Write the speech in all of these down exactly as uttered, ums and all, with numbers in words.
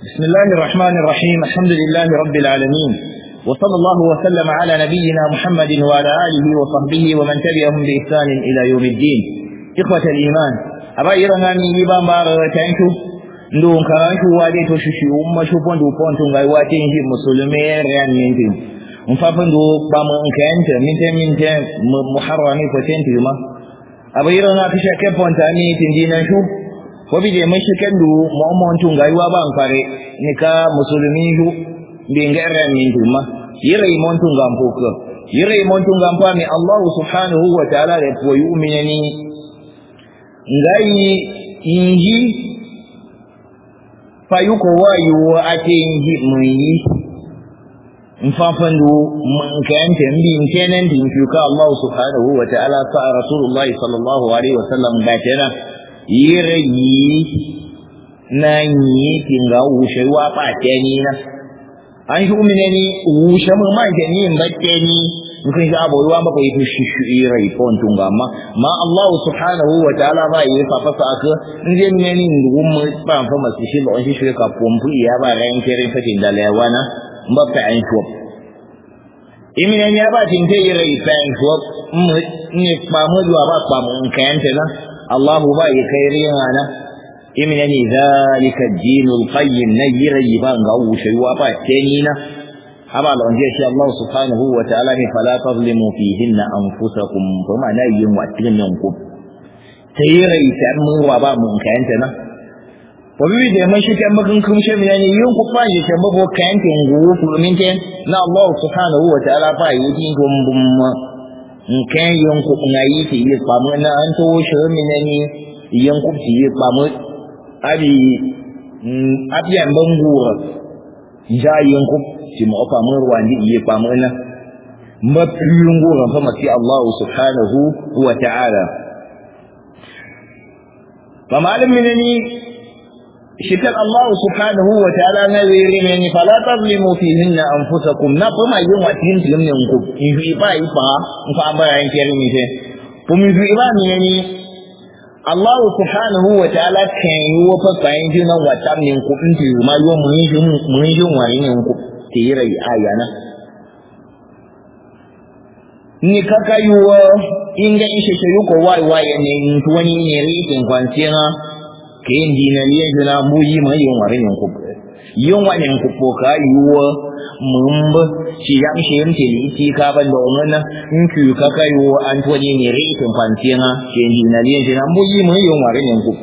بسم الله الرحمن الرحيم. الحمد لله رب العالمين، وصلى الله وسلم على نبينا محمد وعلى آله وصحبه ومن تبعهم بإحسان إلى يوم الدين. إخوة الإيمان، أبا إيراني يبان بار تانكو ndun karantu wade to shushi umma shupon du pontu ngai wate hi musulme ran minti um fafan du ba mu kanta minte minte muharrami ko tenti ma aba irana ta shake ponta ni tindina shu ko bi je mashi kandu mu'amman tun ngai wa ban fare ni ka musulmi hu bi ngai ran minti ma yire montu ngampo ko yire montu ngampo mi Allah subhanahu wa ta'ala da ko yu'minani ngai inji fayuko wayo ake yi mun yi mfafan do mun kayanta mbin kenan din shuka Allah subhanahu wa ta'ala fa rasulullah sallallahu alaihi wasallam da tana yire yi nan yi kinga wushe wa ba tani na an shi umine ni wushe mun ma tani in batte ni kun ga abuwa ba ko yi shi shi rai fon tunga ma ma Allah subhanahu wa ta'ala ba yi fa fa aka inje ne ni ngum ba fa masu shi ba shi shi ka pompu ya ba ran kere fatin da lewana ba ta an shi imine ya ba tin te rai fa an shi mu ni ba mu zuwa ba ba mun kayanta na Allah ba yi kairi yana imine ni zalika ad-dinul qayyim najira ba ga wuce wa ba tenina haba da wanda shi Allah subhanahu wa ta'ala ne fala tazlimu fihinna anfusakum to ma na yin wa tin nan ku tayirai ta mun wa ba mun kayanta na ko bi da man shi kan makan kun shi ne yin ku fa shi kan babo kayanta ngu ku min te na Allah subhanahu wa ta'ala fa yi din gum bum in kan yin ku na yi ti yi fa mun an to shi min ne yin ku ti yi fa mun abi abiyan bangura jayin ku ci mu fa mun ruwandi iye fa mun na mafiyun goran fa mati Allah subhanahu wa ta'ala fa malamin ne shikar Allah subhanahu wa ta'ala na wiri ne fala tazlimu fihinna anfusakum na fa mai yin watin tilin ne ku in fi ba yi fa in fa ba yan kiyar mi te ko mi fi ba mi ne Allah subhanahu wa ta'ala kan yi wa fa kayan jinan watan ne ku in ti ma yo mun yi mun yi wani ne ku tira ayana ni kaka yuwa inga ishe ce yuko wai wai ne wani ne rikin kwanciya ke indi na liye juna muyi mai yin wari yin ku yin wani ku ko ka yuwa mumba shi ya shi yin tili ti ka ban da wannan in ku kaka yuwa an wani ne rikin kwanciya ke indi na liye juna muyi mai yin wari yin ku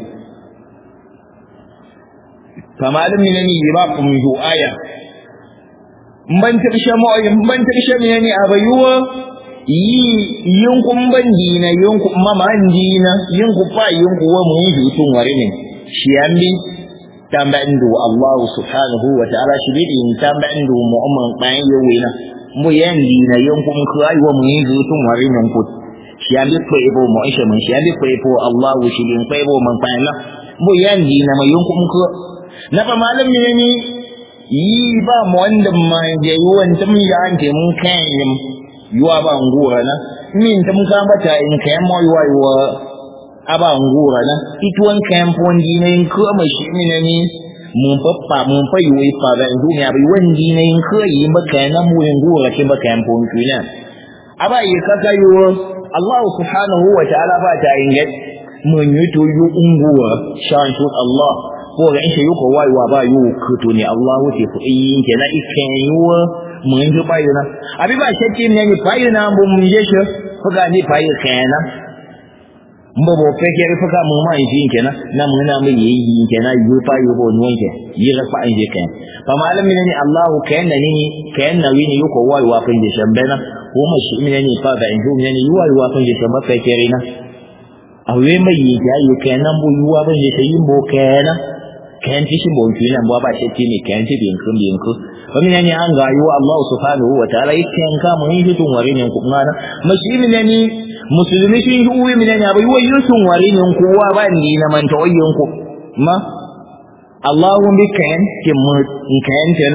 kamalin minani ba ku mu aya ban tarshe mu ban tarshe ne ne abayuwa yi yunkun bandi na yunkun mamandi na yunku fa yunku wa mu yi tun ware ne shi ambi tambandu Allah subhanahu wa ta'ala shi bi in tambandu mu'min bayan yawe na mu yandi na yunkun ku ayi wa mu yi tun ware ne ku shi ambi ko ebo mu ishe mun shi ambi ko ebo Allah shi din ko ebo man bayan na mu yandi na ma yunkun ku na fa malam ne ni yi ba mu wanda ma je yuwan tum ya ante mun kan yin yuwa ba ngura na min tum ka bata in kan mo yuwa yuwa aba ngura na ituwan kan pondi ne ko ma shi min ne mun pappa mun fa yuwa fa da duniya bai wandi ne ko yi maka na mu ngura ke baka kan pondi na aba yi kaka yuwa Allah subhanahu wa ta'ala ba ta inga mun yuto yu ngura shan shi Allah ko ga in shi yuko waiwa ba yu kuto ne Allah wuce ku yin ke na ikan yuwa mun ji bayu na abi ba shakki ne ni bayu na mun je shi fuka ni bayu kana mbo bo feke ri fuka mun ma yin kenan na mun na mai yi yin kenan yu bayu bo ni wanke yi ra fa in je kan fa malamin ne Allah kana ni kana wini yuko waiwa fa je shambena ko ma shi ne ni fa ga in ju ne ni waiwa fa je shamba feke ri na awe mai yi ya yi kenan bu yuwa ba je yin bo kenan kan ci shi bon kina ba ba shi ne kan ci bin kun bin ku kuma ne an ga yi Allah subhanahu wa ta'ala yake ka mun yi tun wari ne ku ngana muslimi ne ni musulmi shi uwi ne ne ba yi tun wari ne ku wa ba ni na man tawayin ku ma Allahu bi kan ki mun kan tana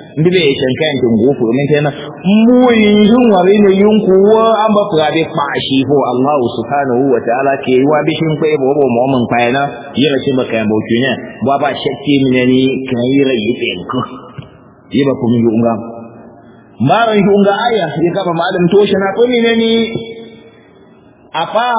ndi be shan kan tun gofu min kenan mu yin wari ne yin kuwa an ba fura be fashi ko Allah subhanahu wa ta'ala ke wa bishin kai bo bo mu mun fayana yira ce baka mo kine ba ba shakki min ne kai rai yi ko yi ba kuma yi unga maran yi unga aya ya kaba malam to shi na ko min ne afa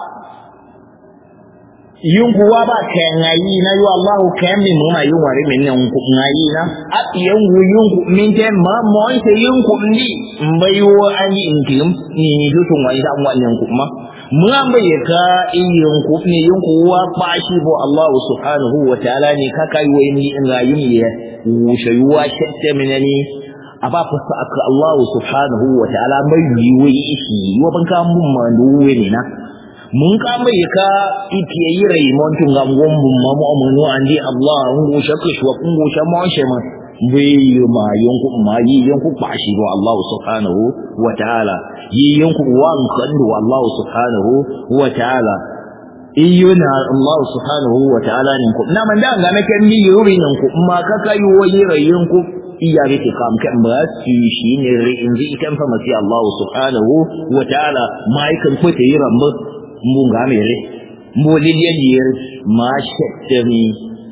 yin kuwa ba kayan yayi na yi Allahu kayan min mu ma yin wari min nan ku yayi na a yan gu yin ku min te ma mo sai yin ku ndi mbai wo an yi intim ni ni to tun wani da wannan ku ma mu an bai ka yin ku ne yin kuwa ba shi bo Allahu subhanahu wa ta'ala ne ka kai wai ni in rayu ne wushe yuwa shatta minani aba fasa aka Allahu subhanahu wa ta'ala mai yi wai shi wa ban ka mun ma duwe ne na mun ka mai ka itiye yi raimon tun ga gombun mamu amunu an di Allah ngu shakka shi wa ngu shama shi ma bai ma yanku ma yi yanku kwashi ba Allah subhanahu wa ta'ala yi yanku wan kan da Allah subhanahu wa ta'ala iyuna Allah subhanahu wa ta'ala ne ku na man da ga na kan mi yuri nan ku ma ka kai wani rayin ku iya rike kam kan ba shi shine rin ji kan fa masi Allah subhanahu wa ta'ala mai kan ku ta yi rambu mun ga mere mo liliyan yer ma shattami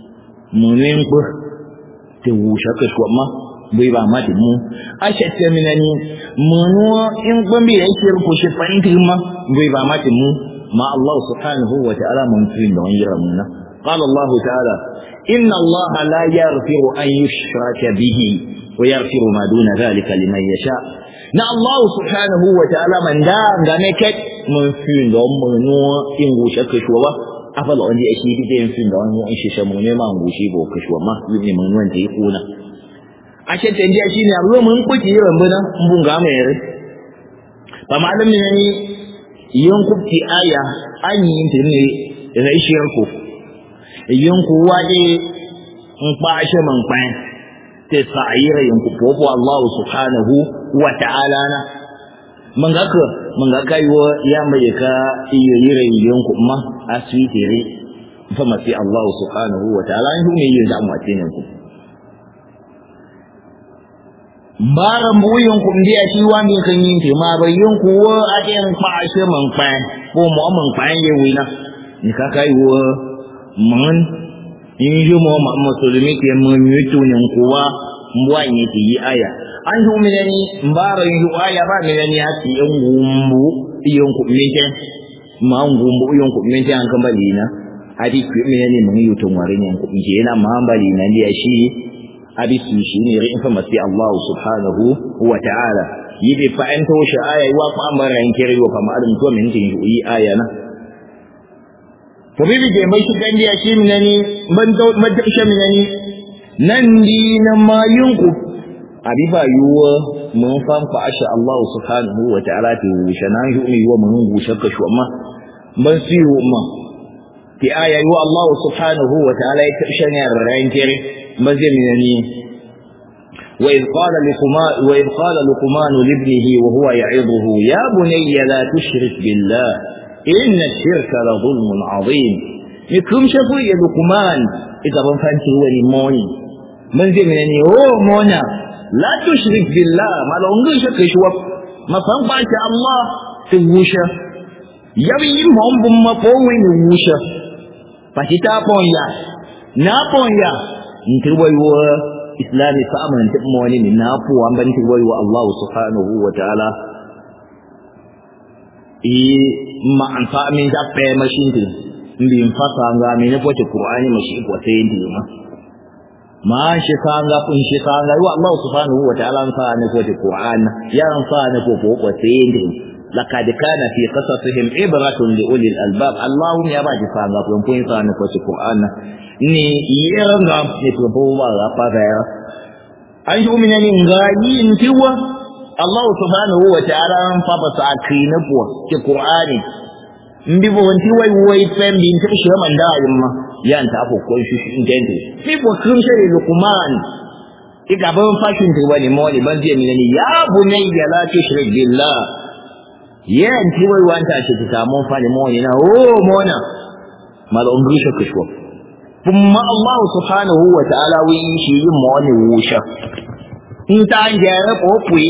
munin ku te wusha ka ko ma bai ba ma mu a shattami nani munu in gombe yake ku shi fanti ma bai ba ma mu ma Allah subhanahu wa ta'ala mun fin da wani ramuna qala Allah ta'ala inna Allah la yaghfiru an yushraka bihi wa yaghfiru ma duna dhalika liman yasha na Allah subhanahu wa ta'ala man da ga ne kai mun fi da mun no in gushe ka shuwa afala wanda yake yi da yin da wani in shisha mun ne ma gushi bo ka shuwa ma yin mun wanda yake kuna a ce tanjiya shine abu mun kuci ran bana mun ga mai rai ba malamin ne yin kubti aya an yi tin ne raishiyar ku yin ku waje in ba shi man kwan te sa'ira yin ku popo Allah subhanahu wa ta'ala na mun ga ka mun ga kaiwo ya mai ka iyo yire yin ku ma aswitere fa masi Allah subhanahu wa ta'ala in ne yin da mu atene ku baran buyin ku ndiya shi wani kan yin te ma bayin ku wa aden fa shi man fa ko mo man fa ye wina ni ka kaiwo mun in yi mo ma musulmi ke mun yi tunin kuwa mbuwa ne ke yi aya an yi minani mbara yi aya ba minani ya ci yan gumbu yan ku minke ma gumbu yan ku minke an kan bali na adi ku minani mun yi tun warin yan ku minke yana ma bali na ne shi adi su shi ne rin fa masi Allah subhanahu wa ta'ala yi bi fa an to shi aya wa fa amara in kire wa fa ma adam to min tin yi aya na to bibi je mai shi gandi ya shi minani ban to madda shi minani nan di na mayunku abiba yuwa mun fan fa asha Allah subhanahu wa ta'ala ti wushana yu mi wa mun wushaka shu amma ban siyo ma ti aya yu Allah subhanahu wa ta'ala ya tashanya rankere mazin minani wa id qala luqman wa id qala luqman li ibnihi wa huwa ya'idhuhu ya bunayya la tushrik billah inna ash-shirka la dhulmun 'azim mikum shafu ya luqman idan ban fanci wani moni man zai menene oh mona la tushrik billah malongun shirka shi wa mafan ba ta Allah tuwusha yabi mon bum ma ko wani wusha pakita ponya na ponya ntirwai wa islami fa aman tib moni ni na pu an ban tirwai wa Allah subhanahu wa ta'ala e ma an fa min da pe mashin din mbin fasa nga me ne pote Qur'ani mashi ko sai ndi ma ma shi sanga kun shi sanga wa Allah subhanahu wa ta'ala an fa ne pote Qur'an ya an fa ne ko ko sai ndi laqad kana fi qasasihim ibratun li ulil albab Allah ya ba ji sanga kun kun fa ne pote Qur'an ni yeranga ne to bo ba ga fa ga ya an yi umina ni ngayi ntiwa Allah subhanahu wa ta'ala an fa ba sa akina ko ki Qur'ani mbibo wanti wai wai pembi nti shi man da yimma yan ta ko ko shi shi ngende mbibo kun shi Luqman iga ban fashin ti wani mawali ban je minani ya bunayya la tushrik billah yan ti wai wanta shi ta mun fa ni mawali na oh mona mal ungrisha kishwa kuma Allah subhanahu wa ta'ala wi shi yin mawali wusha nta jere popui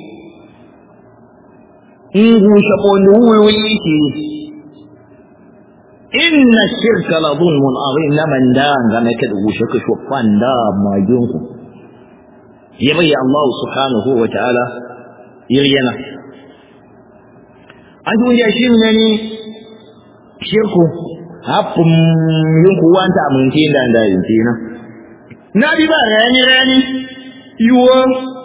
ngusha pondu wiki inna shirka la dhulmun adhim naman danga mekad gusha ko fanda majunku yabi Allah subhanahu wa ta'ala yiriyana antu ya shin ne shirku hapum yunku wanta mun tinda da yintina nabi ba rani rani yuwa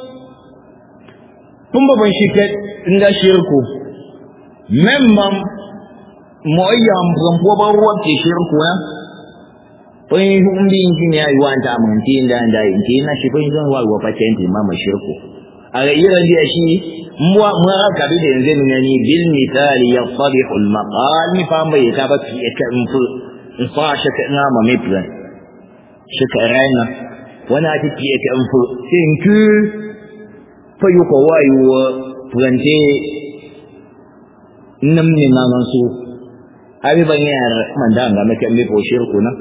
kumba ban shirka inda shirku memman moyam rampo ba ruwa ke shirku na pai humbi injini ya yuwanta mun tinda da yintina shi pai zan wa patenti mama shirku aga ira dia shi mwa mwa kabi da yanzu ne ni bil misali yafdihu al maqal mi famba ya ka ba ki ka infu in fa shaka na ma me plan shaka raina wana ti ki ka infu sin ku fa yu ko wayu plante nam ne na nan su abi ban yar man da ga me ka me ko shirku na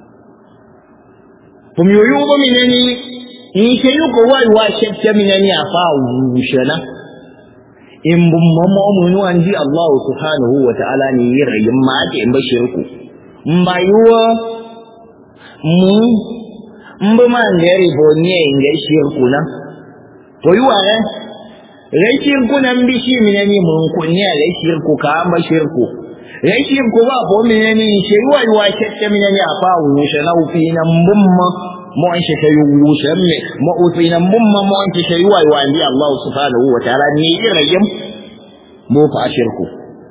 kum yoyu ba mi ne ni in ke yu ko wayu wa shakka mi ne ni afa wushana in bun mamu anji Allah subhanahu wa ta'ala ni yirayin ma ake in bashirku in bayuwa mu in bu man da ribo ne in ga shirku na to yuwa ne rashin kunan bishi minani mun kunya rashin ku ka an bashirku rashin ku ba ko minani shi yuwa yuwa kette minani afa wushe na ufi nan bumma mo an shi kai wushe me mo ufi nan bumma mo an shi yuwa yuwa andi Allah subhanahu wa ta'ala ni irayin mu fa shirku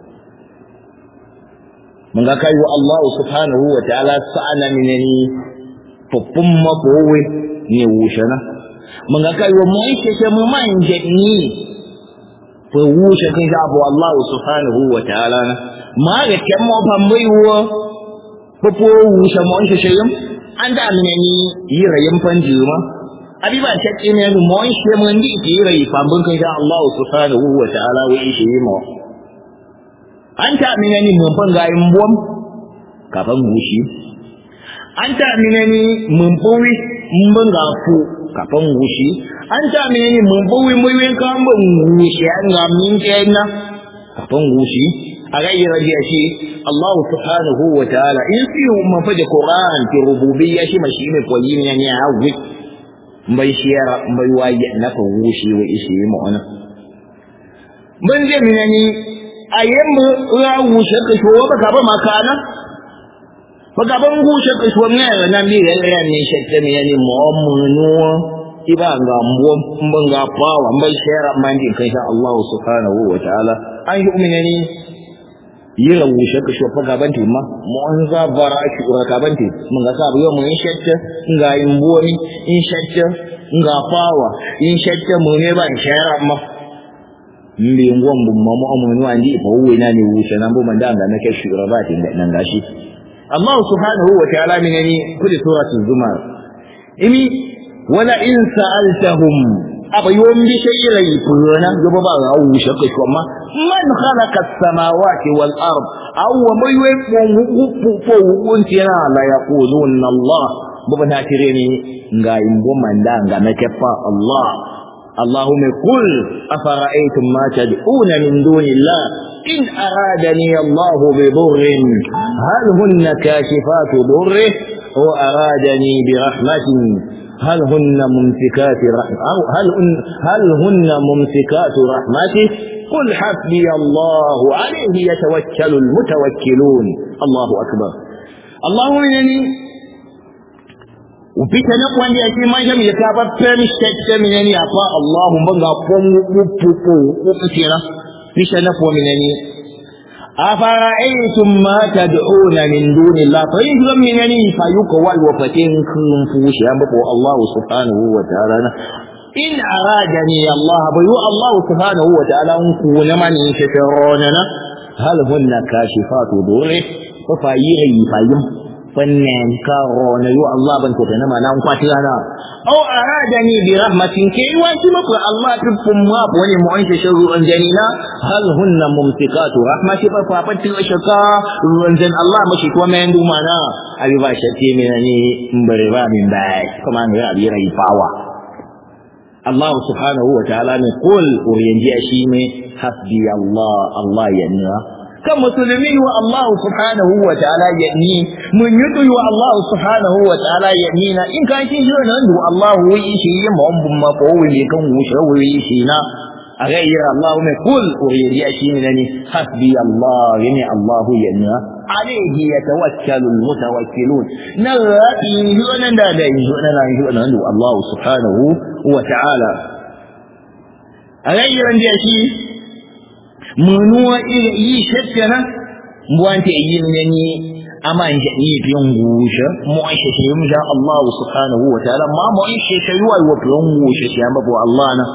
mun ga kai wa Allah subhanahu wa ta'ala sa'ana minani fufun mabowe ne wushe na mun ga kai wa mu shi ke mu man jadni fa wushe kai da abu Allah subhanahu wa ta'ala ma ga kan mo bambaiwa fufo wushe mo shi shayim an da minani yirayin fanjuma abi ba shakki ne mu shi mun di yirayi fambun kai da Allah subhanahu wa ta'ala wa shi mo an ta minani mun fanga yin bom kafan gushi an ta minani mun buwi mun ga fu kafan gushi an ta minani mun buwi mun kan ban gushi an ga min kenan kafan gushi a ga yira da shi Allah subhanahu wa ta'ala in fi mun fa da Qur'an fi rububiyya shi mashi ne kwalin ne ya hawi bai shiyara bai waye na fa gushi wa ishi mu ona mun je minani ayen mu ya wuce ka showa ba ka ba makana ba ka ban wuce ka showa ne na mi ga ya ne shekte mi yani mu mu no iba ga mu mun ga fawa mai shara man din kai sha Allah subhanahu wa ta'ala an yi uminani yira wuce ka showa ga ban ma mu an za bara shi ura ka ban mun ga sabu yo mun shekte ga yin buwani in shekte ga fawa in shekte mu ne ba shara ma mbi ngom bu mamu amunu andi fa uwe nani wuce nan bu man da ga nake shura ba tin da nan gashi Allah subhanahu wa ta'ala minani kulli suratul zumar imi wala in sa'altahum abayum bi shay'in furana gaba ba ga wuce ka kuma man khalaqa as-samawati wal ard aw ma yuqu fu untina la yaquluna Allah bu bana tireni ga imbo man da ga nake fa Allah اللهم قل أفرأيتم ما تدعون من دون الله إن أرادني الله بضر هل هن كاشفات ضره وأرادني برحمة هل هن ممسكات رحمة هل, هل هن ممسكات رحمته قل حسبي الله عليه يتوكل المتوكلون الله أكبر اللهم إنني وفيك نقوان دي أكي ما جميع كابا فمش تجمعني أفاء الله مبنغا فمو وفوفو وفتيرا فيك نقوان منني أفرأيتم ما تدعون من دون الله فإذن منني فيوك والوفتين كلهم فوش ينبقوا الله سبحانه وتعالى إن أرادني الله بيو الله سبحانه وتعالى أنكون من شكروننا هل هن كاشفات ضره ففايري فايم fannan karo na yu Allah ban ta na mana an kwati ana aw aradani bi rahmatin kai wa ki mako Allah tufum ma wani mu an sharu an janina hal hunna mumsikatu rahmati fa fa fatin shaka ruwan jan Allah mashi ko mai ndu mana abi ba shake me ne mbare ba min bai kuma ne abi rai fawa Allah subhanahu wa ta'ala ne kul uriyanji shi ne hasbi Allah Allah yanna kan musulmi wa Allah subhanahu wa ta'ala yanni mun yutu wa Allah subhanahu wa ta'ala yanni na in kan kin jira nan du Allah wi shi yi mu bun ma ko wi kan wushe wi shi na a gayyar Allah ne kul uriyanji shi ne ne hasbi Allah yani Allah yanna alayhi yatawakkalu almutawakkilun na in jira da da in jira nan jira nan du Allah subhanahu wa ta'ala a gayyar da shi munuwa yi shakkana wante yin nani amma in ni biyan gusha mu an shi mu ja Allah subhanahu wa ta'ala ma mu an shi shi wa wa biyan gusha shi amma bo Allah na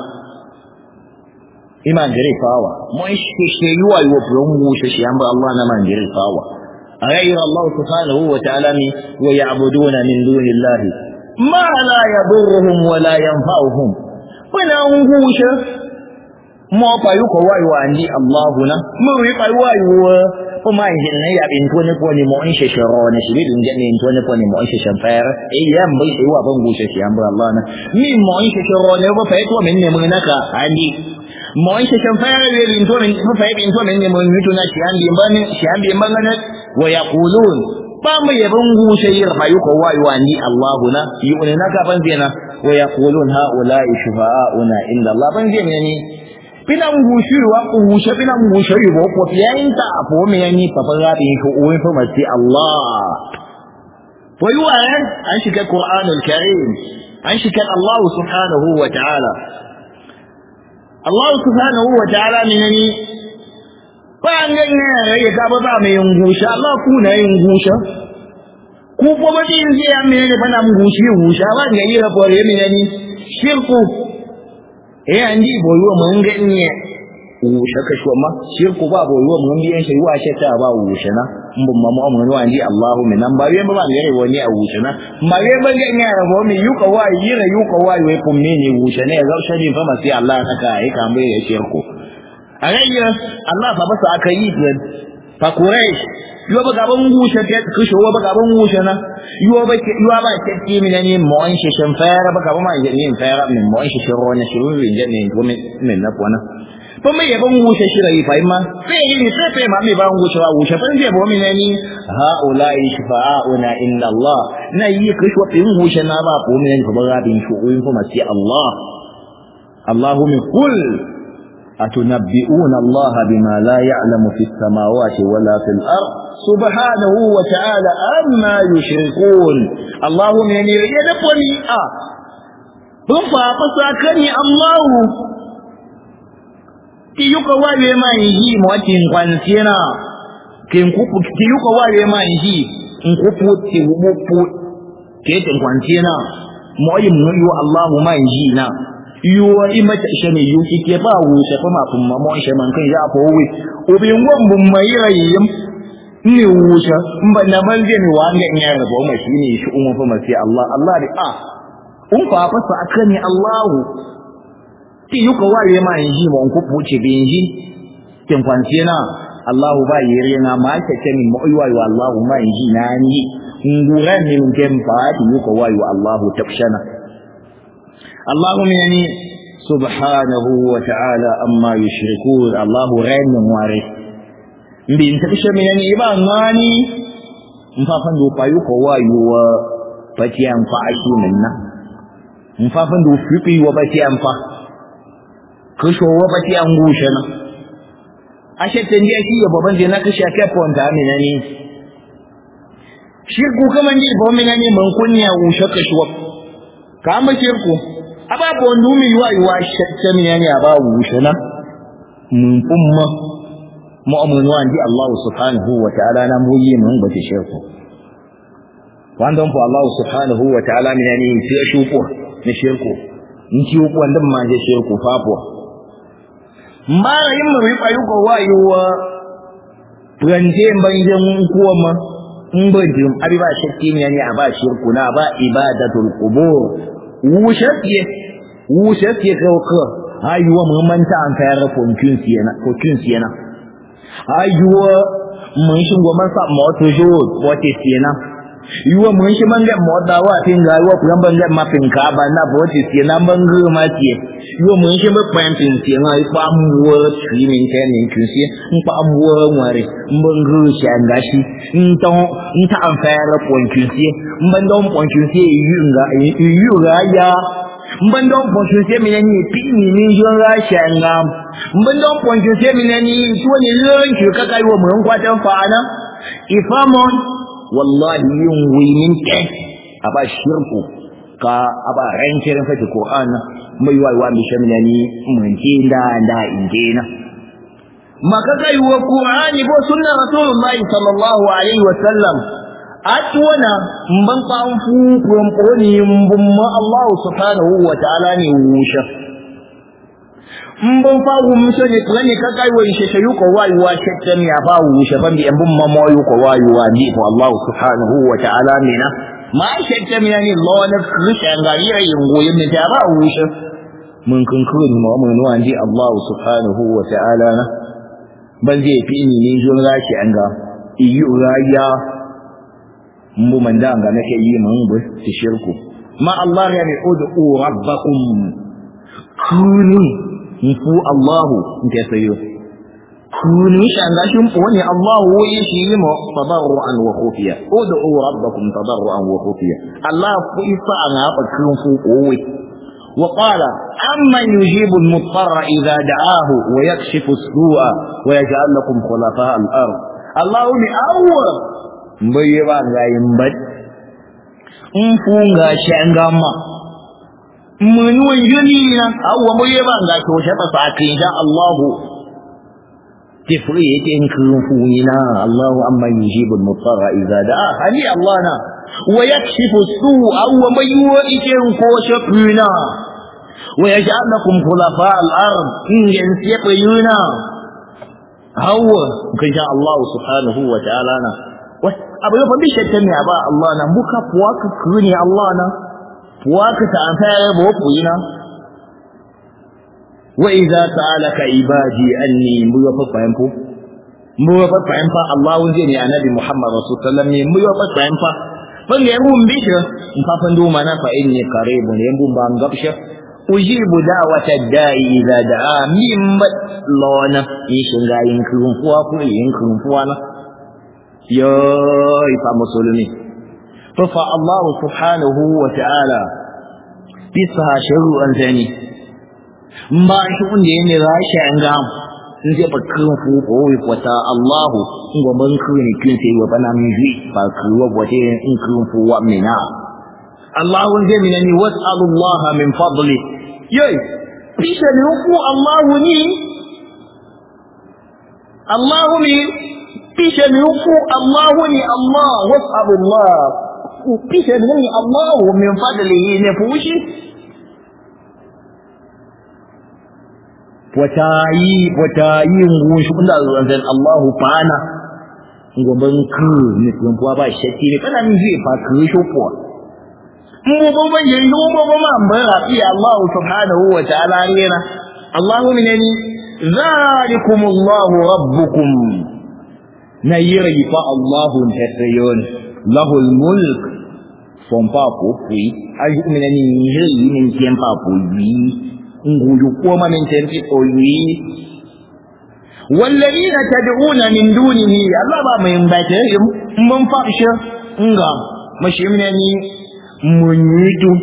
iman gare fawa mu an shi shi wa wa biyan gusha shi amma Allah na man gare fawa غير الله سبحانه وتعالى ويعبدون من دون الله ما لا يضرهم ولا ينفعهم ولا غوشا mo payu ko wayu andi Allahuna mo wi payu wayu o mai hinne ya bin to ne ko ni mo in shesharo ne shi bin je ne to ne ko ni mo in sheshan fayar e ya mbai sai wa ban gushe shi an ba Allah na mi mo in shesharo ne ba fayi to men ne mun naka andi mo in sheshan fayar ne bin to ne ba fayi bin to men ne mun mutu na shi andi ban shi andi ban na wa yaqulun ba mu yabon gushe yi payu ko wayu andi Allahuna yi ne naka ban zena wa yaqulun haula'i shufa'auna inda Allah ban zena ni bina ngushiwa ngusha bina ngushiwa bo ko yainta bo me yani papa rabi ko o fa masi Allah wa yu'an an shika Qur'anul Karim an shika Allah subhanahu wa ta'ala Allah subhanahu wa ta'ala minani ba ngane ya ka ba ba me ngusha Allah ku na ngusha ku ko ba din je ya me ne bana ngushi ngusha ba ngai ra bore minani shirku eh andi boyo mun ga ne wushe ka shi ma shirku ba boyo mun biyan shi wa shi ta ba wushe na mun ma mu mun andi Allahu min nan ba yen ba ne wani a wushe na ma ye ban ga ne rabo mi yuka wa yira yuka wa we kun ne ne wushe ne ga shari fa ma sai Allah saka ai ka mai ya shirku ayya Allah fa ba sa aka yi fa kurai yo ba gaban wushe ta kusho ba gaban wushe na yo ba yo ba take min ne mo an shi shan fara ba gaban ma ne fara min mo an shi shiro ne shiro ne ne ko min na kwana fa mai yaban wushe shi rai fa ma sai yi sai fa ma mai ba wushe wa wushe fa zai bo min ne ha ulai shifa'una inna Allah na yi kusho fin wushe na ba ko min ko ba rabin shi ko fa ma sai Allah Allahu min kul أتنبئون الله بما لا يعلم في السماوات ولا في الأرض سبحانه وتعالى أما يشركون اللهم يعني يدفني آه رفع فساكني الله kiyuka wale manji mwatin kwansina kin kupu kiyuka wale manji nkupu tibupu keten kwansina moyi mnuyo Allahu manji na yuwa imata shane yuki ke ba wuce fa ma kuma mo shi man kai ya ko wi obin gombun mai rayim ni wuce mba na manje ni wanga in ya rabo ma shine shi umu fa ma sai Allah Allah da a un fa fa sa akani Allah ki yuka ware ma inji mo ku puce binji kin kwance na Allah ba yire na ma ta kani mo yi wa Allah ma inji na ni nguran ni mun kem fa ti yuka wa Allah tafshana اللهم يعني سبحانه وتعالى أما يشركون الله غير من وارث بين تكشف من يعني إبان غاني مفافن دو بايوكو وايو باتيان فاشي منا مفافن دو فيقي وباتيان فا كشو وباتيان غوشنا أشد تنجيكي يبابن دينا كشا كيبون تامن يعني شركو كمان دي بومن يعني من كنيا وشك شوك كما شركو ababu ndumi yuwa yuwa shakkami yani ababu wushana mun umma mu'minu andi Allah subhanahu wa ta'ala na mu yi mun bace shirku wanda mu Allah subhanahu wa ta'ala ne yani sai shuku ne shirku in ci ku wanda ma je shirku fafuwa mara yin mu yi payu ko wayuwa ranje banjen kuwa ma in bajin abi ba shakki ne yani aba shirku na ba ibadatul qubur wushafiye wushafiye kawai ayuwa muhimmanta an kayar da fokin siyana ayuwa mun shi goma sa mawato jiwo wata siyana yuwa mun shi mangan mo da wa tin ga yuwa ku ban ga ma pin ka ba na bo ti ti na ban gu ma ti yuwa mun shi ba kwan pin ti nga i pa mu wo ti min ten nin ku si in pa mu wo ngare ban gu shi an ga shi in ton in ta an fa ra pon ku si ban don pon ku si yu nga yu ga ya ban don pon ku si min ni pi ni ni yo ga shi an ga ban don pon ku si min ni to ni ran ki ka kai wo mun kwa tan fa na ifamon wallahi yin wimin ke aba shirku ka aba rankirin fati Qur'an mai wai wa mi shamina ni mun ji da da indena maka kai wa Qur'ani bo sunna Rasulullah sallallahu alaihi wasallam atwana mban pa fu ko mponi mbumma Allah subhanahu wa ta'ala ni wusha mbon fa wu mso ni klani ka kai wa ishe yuko wai wa shekta mi aba wu she ban bi mbon mamo yuko wai wa ni ko Allah subhanahu wa ta'ala mina ma shekta mi ni Allah na krishan ga yira yungo yin ta ba wu she mun kun kun mu mu no anji Allah subhanahu wa ta'ala na ban je fi ni ne jon rashi an ga iyu raya mu man da ga nake yi mun bu shirku ma Allah ya ni ud'u rabbakum kuni ku Allahu nke sayo kuni shanga shin wani Allahu wai shi yi mu tadarruan wa khufiya ud'u rabbakum tadarruan wa khufiya Allah ku isa an haba kun fu kowe wa qala amman yujibu al-muttarra idha da'ahu wa yakshifu as-su'a wa yaj'al lakum khulafa al-ard Allah ni awwa mbaye ba gayin bad in funga shanga ma mun wajini na awwa mu yeba ga to shata sakin da Allah tifri yake in kun funina Allah amma yujibu al-mutarra idza da'a hali Allah na wa yakshifu as-su'a awwa mayuwa yake ko shafina wa yaj'al lakum khulafa al-ard in yansiyuna awwa kaja Allah subhanahu wa ta'ala na wa abu fa bi shatta ne ba Allah na muka fuwa ka kuni Allah na waka ta amfara bo kuyina wa idza sa'alaka ibadi anni mu yafa fahimpo mu yafa fahimpa Allah wuje ne annabi Muhammad rasul sallallahu alaihi wasallam mu yafa fahimpa ban ga mun bi shi in fa fando mana fa inni qaribun yambu ba ngabsha ujibu da'wata da'i idza da'a min lona ishin ga yin kun fuwa ku yin kun fuwa na yo ifa musulmi ففا الله سبحانه وتعالى بيسها شروعا ثاني ما شؤون ديني راشا عنقام نزي بكرن فوق وتا الله ومن كرن كنسي وبنا مجي فكرن وبوتين إن كرن فوق منا الله نزي منني واسأل الله من فضله يوي بيسا نوفو الله ني الله ني بيسا نوفو الله ني الله واسأل الله kisha ni Allah min fadlihi ne fushi watayi watayi ngushu kunda zan Allah fana ngomban ku ne kun ba shakki ne kana min zai fa ku shoko mu ba ban yayi mu ba ba man bara fi Allah subhanahu wa ta'ala yana Allah minani zalikumullahu rabbukum nayri fa Allah tasayyun lahul mulk from papo fui ai mina ni hei min tien papo yi nguju ko ma min tien o yi walladina tad'una min dunihi Allah ba mai mbate mun faksha nga mashi mina ni munyidu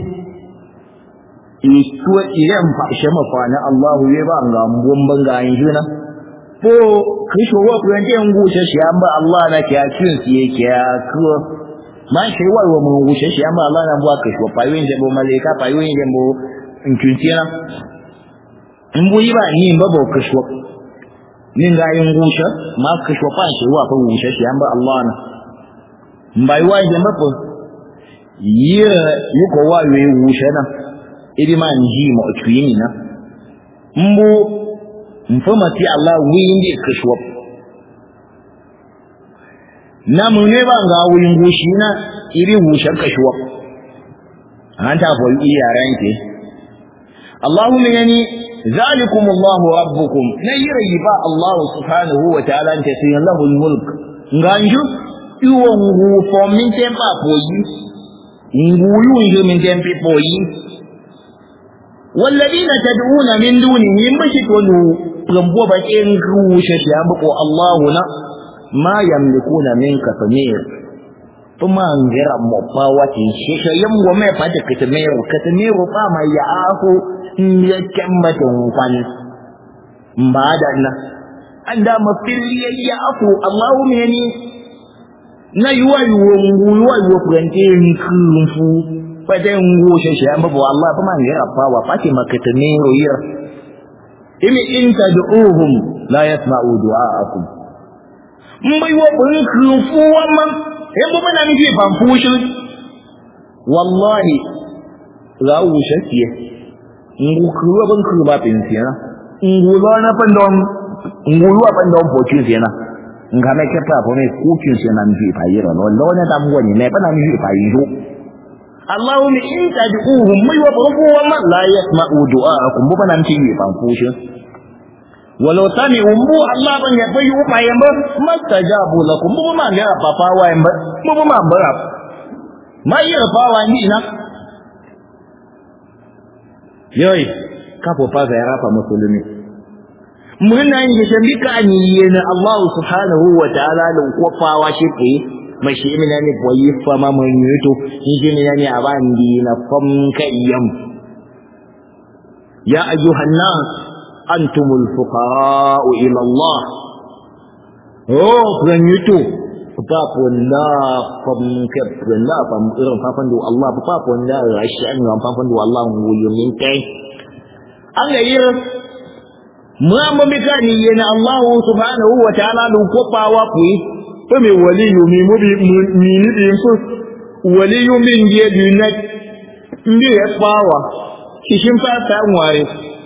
iku iyan faksha mafana Allah ya ba nga mbon banga yin juna ko kisho wa ku yanke ngushe shi amma Allah na kiya kin siye kiya ko ma shi wa wa mu ngushe shi amma Allah na bua kisho pa yin je bo malaika pa yin je bo nkuntiya mbu yiba ni mbabo kisho ninga yin ngushe ma kisho pa shi wa ko ngushe shi amma Allah na mbai wa je mbabo ye yuko wa we ngushe na idi ma nji mo tuyin na mbu mfama ti Allah wingi kishwa na munne ba ga wingu shi na iri wushan kishwa anta fa yi yaran ke Allahumma yani zalikum Allah rabbukum na yiri ba Allah subhanahu wa ta'ala anta sayyallahu al-mulk nganju yuongu for min tempa poyi nguyu ngi min tempi poyi walladina tad'una min dunihi mashitunu gambo ba ken rushe ya bako Allahu na ma yamlikuna minka samir tuma ngira mo pa wati shesha yamgo me pa de katmero katmero pa ma ya aku ya kamba ton kwan mbadana anda mafiliya ya aku Allahu meni na yuwa yuwa yuwa yuwa kurante nkunfu pade ngo shesha ambo Allah pa ma ngira pa wa pa ti makatmero yira imi in tad'uhum la yasma'u du'aakum mbai wa kunfu wa man yabo bana ni ban fushi wallahi la wushatiye ngu kuwa ban ku ba pinsina ngu lo na pandon ngu lo pandon po chinsina ngame ke pa po ne ku chinsina ni pa yero lo lo na tam wo ni ne bana ni pa yiru Allahumma in tad'uhum mai wa kunfu wa man la yasma'u du'aakum bo bana ni ban fushi walau tani umbu Allah ban ya bayu upayan ba mastajabu lakum bu ma ga papa wa en ba bu ma ba mai ya fa wa ni na yoy ka po pa ga rafa musulmi mun nan yi shambika ni yana Allah subhanahu wa ta'ala lu ko fa wa shi ke mashi mina ni boyi fa ma mun yuto ni je ni ne abandi na fam kayyam ya ayyuhan nas أنتم الفقراء إلى الله oh prenito paponda pamke prenda pam iron papandu Allah paponda rasyan ngam papandu Allah nguyumin kai anga yir mama mikani yana Allah subhanahu wa ta'ala lu ko pawa ku to me waliyu mi mubi mi ni din so waliyu min je dinat ndi ya pawa kishin fa ta nware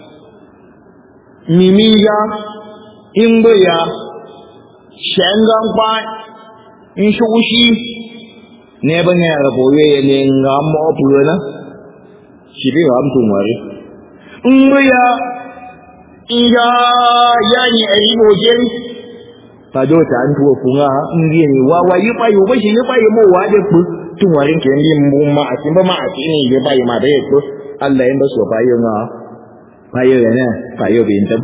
mimiya imboya shangan kwa inshushi ne ban ya raboye ne ngam opulona shibi ngam tumare imboya inga yani ayibo jen pado ta antu funga ndiye ni wawa yipa yoba shi yipa yimo wade ku tumare ke ndi mbuma asimba ma asini yipa yima da yeko Allah yanda so bayo nga bayo yana bayo bintam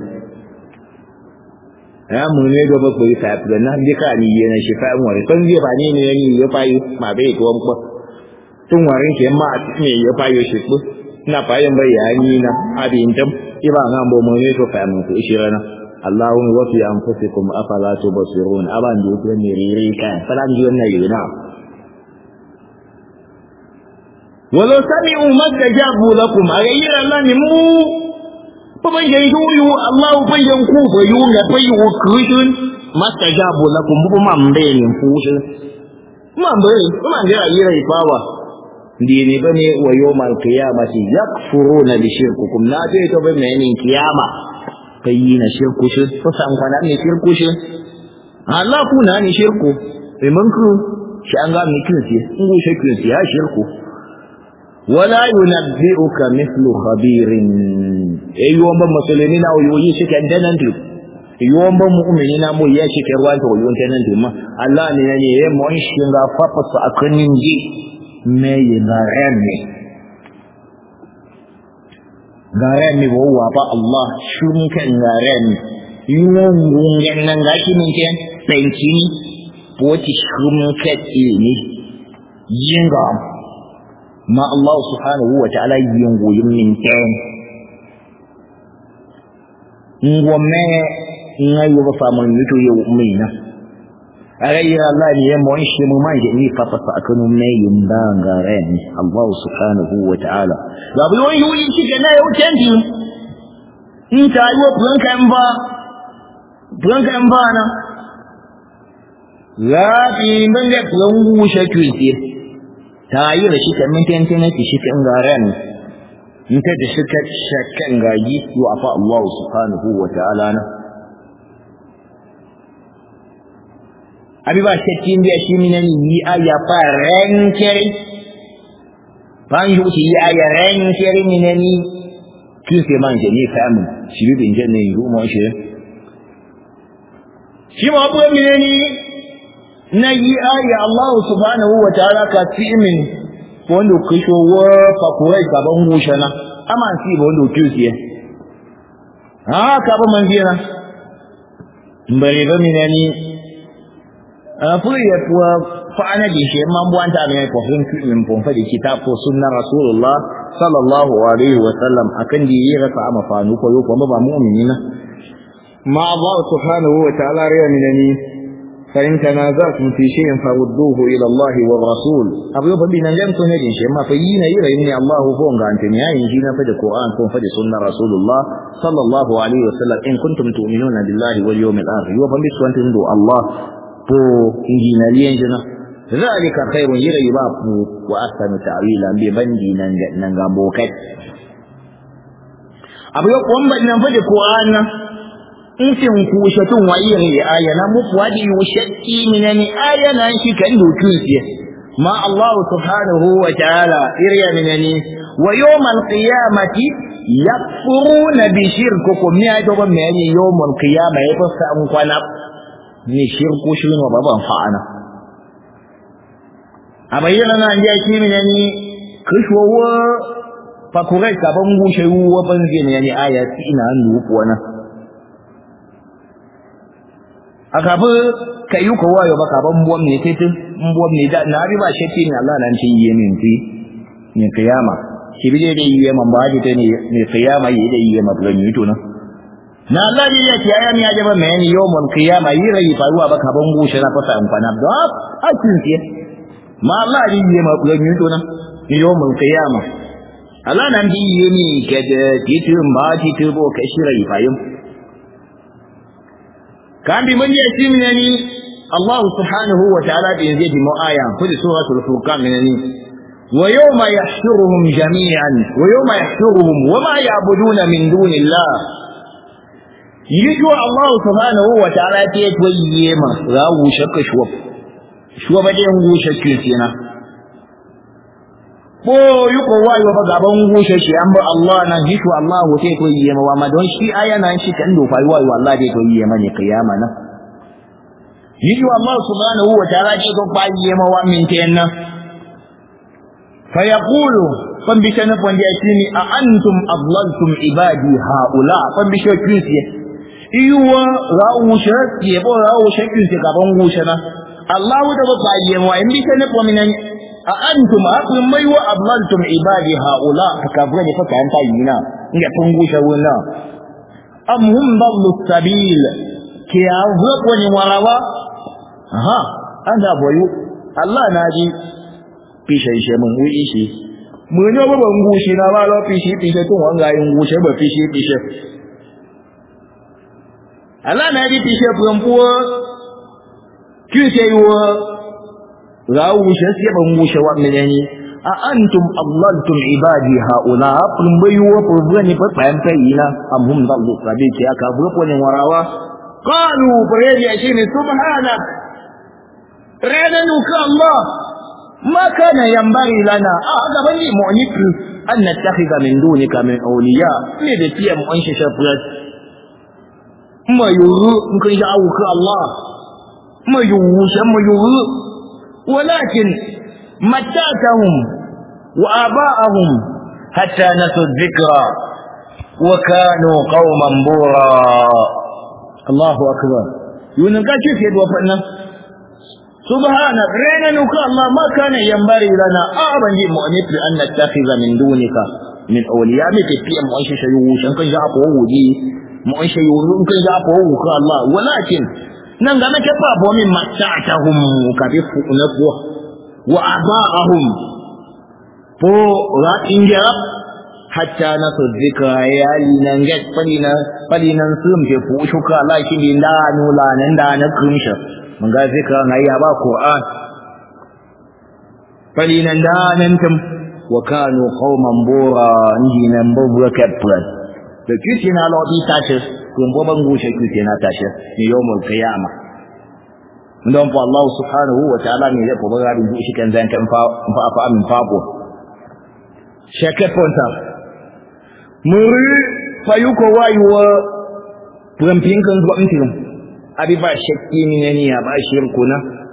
ya mun ne do ba ko ta da nan je ka ni yana shi fa mu ne ton je ba ni ne ni ya bayo ma bai to ko tun warin ke ma ne ya bayo shi ku na bayan bayani na abintam iba ngam bo mun ne to fa mu ku ishirana Allahumma wa fi anfusikum afala tubsirun aban ju ko ni riri ka salan ji wannan yuna walau sami'u mastajabu lakum ayyira Allah ni mu baban yayi yu Allah bayan ku bayu na bayu kushun mastajabu lakum bu mambe ni fushi mambe kuma ga ayyira ifawa ndini bane wa yawmal qiyamati yakfuruna bi shirkukum na dai to ba mai nin kiyama kayyina shirku shi to san kwana ne shirku shi Allah ku na ni shirku sai mun ku shi an ga mi kinsi ngo shi kinsi ya shirku wala yunabbi'uka mithlu khabirin ayyuwan ban musulmina o yoyi shi kan danan du ayyuwan ban mu'minina mu ya shi kan wanta yoyin danan du ma Allah ne ne ya mu shi ga fafa su akanin ji me yana rami garami bo wa ba Allah shun kan garami yuwan gungan nan gashi min ken tsanki poti shun kati ni jinga ma Allah subhanahu wa ta'ala yin goyin min ken ngome ngayo ba faman yuto yo umina alayya Allah ne mo shi mu man je ni papa sa akanu me yunda ngaren Allah subhanahu wa ta'ala da bu won yuyi shi ga na yau tanti in ta yi wa buran kan ba buran kan ba na la bi ban ga buran gu shi tuti ta yi da shi kan tanti ne shi kan ngaren in ta da shi ka shakkan gaji wa fa Allah subhanahu wa ta'ala na abi ba shakkin da shi minan yi aya fa rankere ban yi shi aya rankere minani kin sai man je ni famu shi bi bin janne yi mu shi shi ma bu minani na yi aya Allah subhanahu wa ta'ala ka timin wanda kisho wa fakurai gaban gushana amma si ba wanda tusiye ha ka ba man biya bare ba mi nani a fuye kuwa fa ana di she man buanta ne ko hin min pon fa di kitab ko sunna rasulullah sallallahu alaihi wa sallam akan di yi rasa ama fanu ko yo ko ba mu'minina ma Allah subhanahu wa ta'ala riya minani fa in tanaza'tum fi shay'in farudduhu ila Allah wa rasul abu ba bi nan jan ko ne din she ma fa yi na yi ni Allah ko ga antani yayin shi na fa da Qur'an ko fa da sunna rasulullah sallallahu alaihi wa sallam in kuntum tu'minuna billahi wal yawmil akhir yo ba bi suwantin do Allah to injinaliyan jina zalika khairun yira yubafu wa ahsanu ta'wila bi bandi nan nan ga bokai abu yo ko ban nan fa da Qur'an in sin ku shatun wa yiri aya na mu wadi yushakki minani aya nan shi kan dutun siya ma Allah subhanahu wa ta'ala iriya minani wa yawmal qiyamati yakfuruna bi shirkikum ya to ban mai yawmal qiyama ya fasa an kwana ni shirku shi ne baban fa'ana abayyana nan ya ki minani kishwa fa kurai ka ban gushe wa ban zai ne aya ina an duku wana akabu kayu ko wayo baka ban buwan me titin buwan me da na bi ba shakki ne Allah nan cin yi min fi ne kiyama shi bi dai yi man ba ji ne ne kiyama yi dai yi ma bulan yi to na na Allah ne ya ce ayami ya jaba mai ni yawmul qiyama yi rai faruwa baka ban gushe na fasa amfana da a cin ce ma Allah ne yi ma bulan yi to na yawmul qiyama Allah nan bi yi ni ke da titin ba titin bo ka shi rai fayim كان بمن يأتي منني الله سبحانه وتعالى بينزيد مؤايا في سورة الفرقان منني ويوم يحشرهم جميعا ويوم يحشرهم وما يعبدون من دون الله يجوا الله سبحانه وتعالى تيتويما راو شك شوب شوب دين شك كيسينا ko yuko wayo ba gaban gushe shi an ba Allah nan shi to Allah sai to yi ma ma don shi aya nan shi kan do fayi wayo Allah dai to yi ma ne kiyama na yi Allah subhanahu wa ta'ala ce to fayi ma wa min tayanna fa yaqulu fan bi kana fan ya tini a antum adlaltum ibadi haula fan bi shi kisi iwa rawu shaki bo rawu shaki gaban gushe na Allah da ba fayi ma in bi kana fa minan a antum aqum mai wa adlaltum ibadi haula takabura ne fata anta yina inga tungusha wala am hum dallu sabil ke azu ko ni walawa aha anda boyu Allah naji fishe she mun wi shi mun ne ba bangushi na ba lo fishi fishe tun wanga yin gushe ba fishi fishe Allah naji fishe fumpuwa kise yuwa rawu shi ban gushe wannan yani a antum adlaltum ibadi haula kun bayu wa furgani fa bayan tayina am hum dallu sabi ce aka burko ne warawa qalu faradi ashini subhana radanu ka Allah ma kana yambari lana a ga bani mu'niku an nattakhidha min dunika min awliya ne da tiya mu an shisha fulat ma yuru in kan ya ka Allah ma yuru shan ma yuru ولكن متعتهم وآباءهم حتى نسوا الذكرى وكانوا قوما بورا الله أكبر يونغا كيف يدوى فأنا سبحانك رينا نكا الله ما كان ينبغي لنا أعبا مؤنف أن نتخذ من دونك من أولياء متفئ مؤنش شيوش أنك جاءبه ودي مؤنش شيوش أنك جاءبه الله ولكن nan ga nake fa bo min mata'tahum kabifu nafwa wa aba'ahum po ra injara hatta na to zikra ya linan ga falina falinan sum ke fu shuka la shi din da nu la nan da na kunsha mun ga zikra na ya ba qur'an falinan da nan tum wa kanu qauman bura injinan babu kaplan da kici na lodi tashi kun bo ban gushe kici na tashi ni yawmul qiyamah ndon fa Allah subhanahu wa ta'ala ne da ko ga rin shi kan zan kan fa fa fa amin fabo shake ponta muri fayuko wayuwa pumping kan zuwa intin abi ba shakki ni ne ya ba shirku na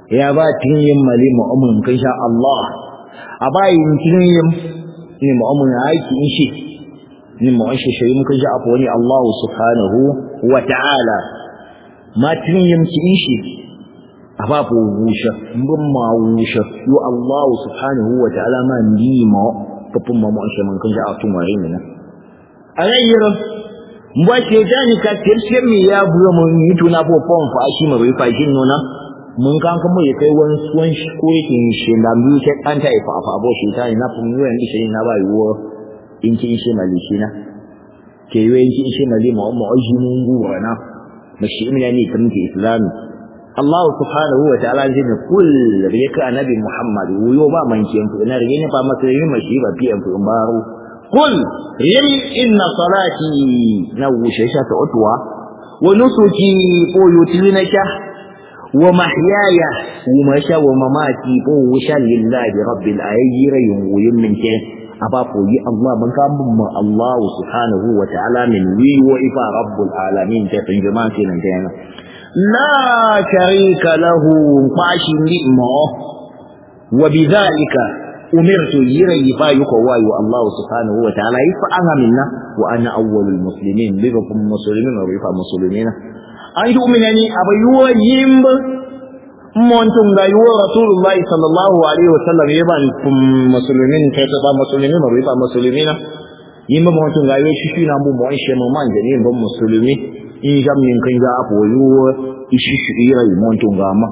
ya ba tinyin mali mu'min kan sha Allah abayin tinyin ni mu'min aiki in shi ni mu'min shi shi mun kan sha afwani Allah subhanahu wa ta'ala ma tinyin ki shi ababu wusha mbun ma wusha yo Allah subhanahu wa ta'ala ma ndi mo kapun mo shi mun kan sha atun wari ne na alayyira mwa shedani ka tirse mi ya buyo mun yi tuna po pon fa shi ma bai fa shin nona mun kan kan mu kai wani suwan shi ko yake shi da mu sai an ta ifa fa bo shi ta na fun yi wani shi na ba yiwo in ki shi mali shi na ke yi in ki shi mali mu mu ajimun guwa na mashi imani ne kan ki islami Allah subhanahu wa ta'ala zai ne kul rika annabi Muhammad wuyo ba man ki ku na rige ne ba masa yi mashi ba fiye ku baro kul yim inna salati na wushe sha ta utwa wa nusuki ko yutilina sha wa mahyaya wa masha wa mamati ko wusha lillahi rabbil alamin wuyin min ke aba ko yi Allah ban ka mun Allah subhanahu wa ta'ala min wi wa ifa rabbul alamin ta tunjuma kenan kenan la sharika lahu qashi ni'ma wa bidhalika umirtu yirayi fa yuko wayo Allah subhanahu wa ta'ala ifa ana minna wa ana awwalul muslimin bikum muslimin wa ifa muslimina an tu'minani abayuwa yimba montum ga yuwa rasulullahi sallallahu alaihi wasallam yaban kum muslimin kai ta ba muslimin wa ifa muslimina yimba montum ga yuwa shi na mu mu shi mu man da ne ban muslimi in jam min kan ga apo yuwa ishi shi yirayi montum ga ma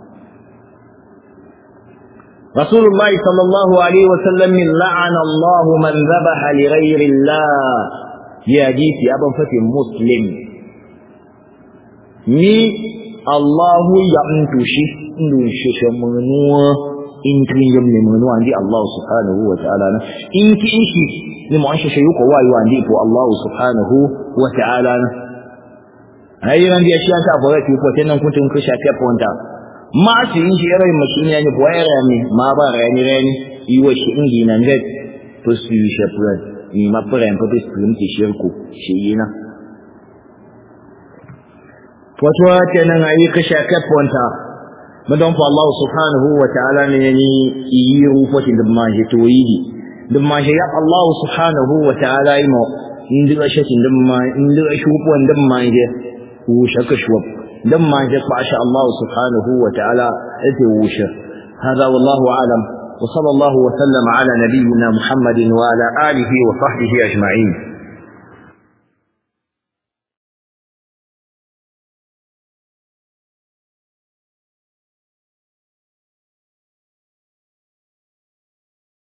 رسول الله صلى الله عليه وسلم لعن الله من ذبح لغير الله يا جيتي أبا فتي مسلم ni Allahu ya untushi ndushe shamunuwa in kin yamne munuwa ndi Allah subhanahu wa ta'ala na in ki ishi ni mu anshe yuko wayo ndi ko Allah subhanahu wa ta'ala na ayiran dia shi anta bo ti ko tenan kuntun ku shafe ponta ma shi in shi rai mashini ne boyara ne ma ba rani rani yi wa shi ingi nan da to su yi shafran ni ma fara en ko to su mti shirku shi yina wato kenan ayi ka shafe ponta madan fa Allah subhanahu wa ta'ala ne yani yi rufatin da ma je to yi da ma je ya Allah subhanahu wa ta'ala yi mo inda shakin da ma inda shukuwan da ma je ku shaka shuwa لما جاء شاء الله سبحانه وتعالى اتوش هذا والله أعلم وصلى الله وسلم على نبينا محمد وعلى آله وصحبه أجمعين